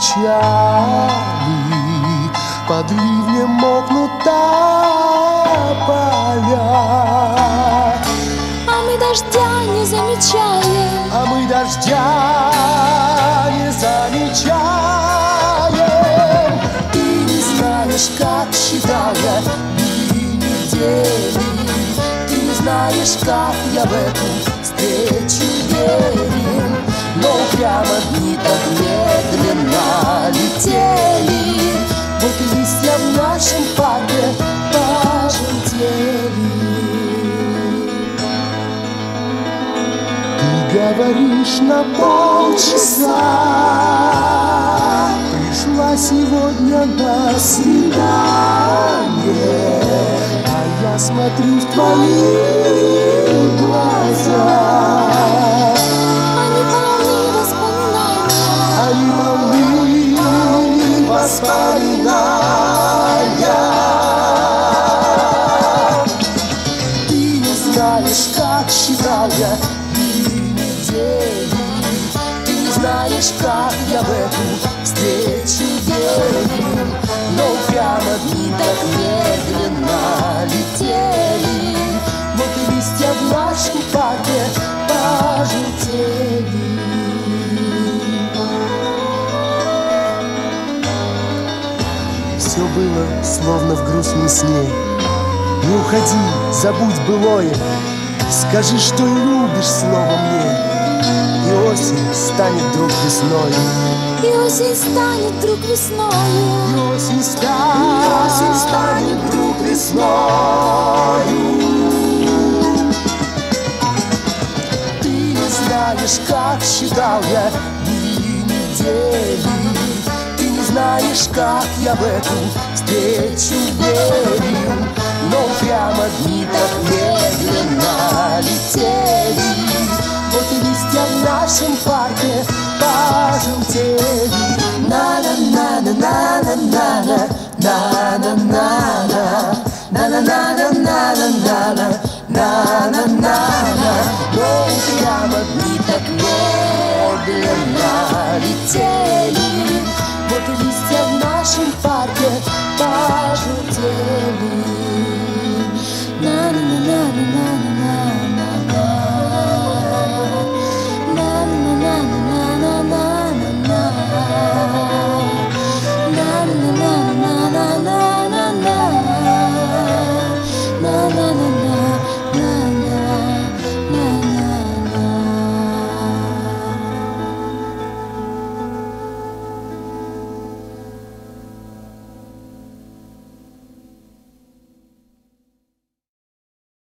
печали, под ливнем мокнут тополя. А мы дождя не замечаем, А мы дождя не замечаем. Ты не знаешь, как считал я дни, недели. Ты не знаешь, как я в эту встречу верил. Но упрямо дни так медленно летели. Вот и листья в нашем парке пожелтели. Ты говоришь на полчаса, пришла сегодня на свидание. А я смотрю в твои глаза. они полны воспоминания. Они полны воспоминания. Ты не знаешь, как считал я дни, недели. Ты не знаешь, как я в эту встречу верил. Но прямо дни так медленно летели. Вот и листья в нашем парке пожелтели. Все было словно в грустном сне. Не уходи, забудь былое. Скажи, что любишь слово мне. И осень станет вдруг весной. И осень станет вдруг весною. И осень станет вдруг весною. Ты не знаешь, как считал я дни, недели. Ты не знаешь, как я в эту встречу верил. Но прямо дни так медленно летели. Вот и листья в нашем парке пожелтели. На-на-на-на-на-на-на, на-на-на-на, на-на-на-на-на-на-на, на-на-на-на. Но прямо дни так медленно летели. Вот и листья в нашем парке пожелтели.